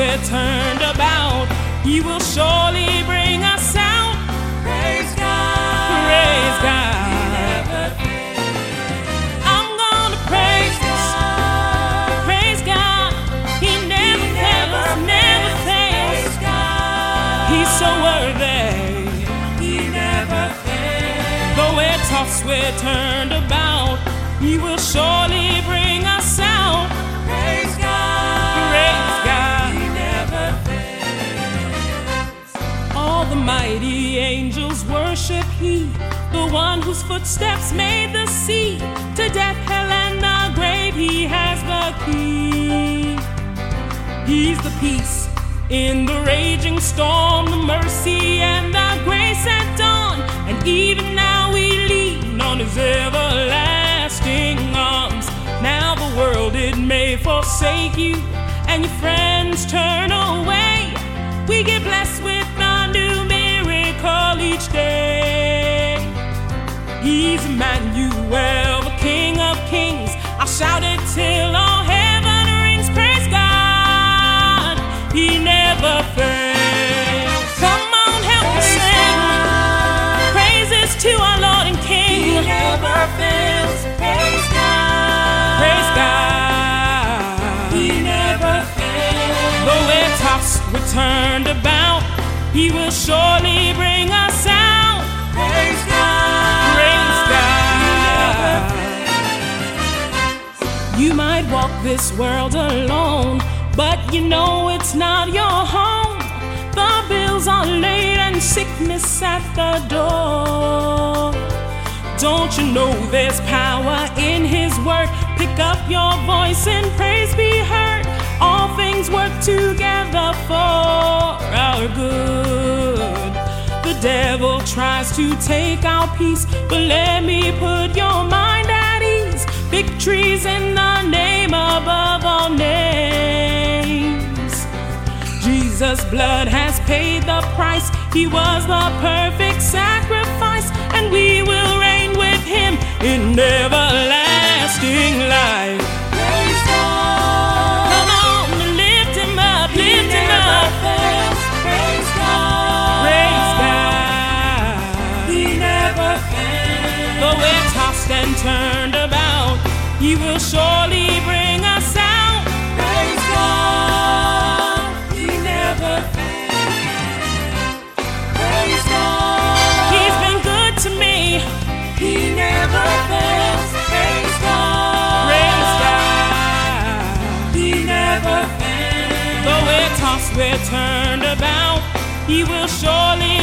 we're turned about, He will surely bring us out. Praise God. Praise God. He never fails. I'm gonna praise God. Praise God. He never fails, never fails. Praise God. He's so worthy. He never fails. Though we're tossed, we're turned about, He will surely bring us out. Praise God. Praise God. He never fails. All the mighty angels worship He, the one whose footsteps made the sea. To death, hell, and the grave, He has the key. He's the peace in the raging storm, the mercy and the grace at dawn. And even now we lean on His everlasting arms. Now the world, it may forsake you, and your friends turn away. We get blessed with a new miracle each day. He's Emmanuel, the King of Kings. I'll shout it till all heaven rings. Praise God, He never fails. Come on, help me sing praises to our Lord and King. He never fails. Praise God. Praise God. He never fails. Though we're tossed, we're turned about, He will surely bring us out. Praise God. Praise God. You might walk this world alone, but you know it's not your home. The bills are late and sickness at the door. Don't you know there's power in His word? Pick up your voice and praise be heard. All things work together for our good. The devil tries to take our peace, but let me put your mind at ease. Victory's in the name above all names. Jesus' blood has paid the price. He was the perfect sacrifice, and we will reign with Him in everlasting life. Praise God. Come on, lift Him up, lift Him up. Praise God. Praise God. He never fails. Though we're tossed and turned about, He will surely bring us out. Praise God. He never fails. Praise God. He's been good to me. He never fails. Praise God. Praise God. He never fails. Though we're tossed, we're turned about, He will surely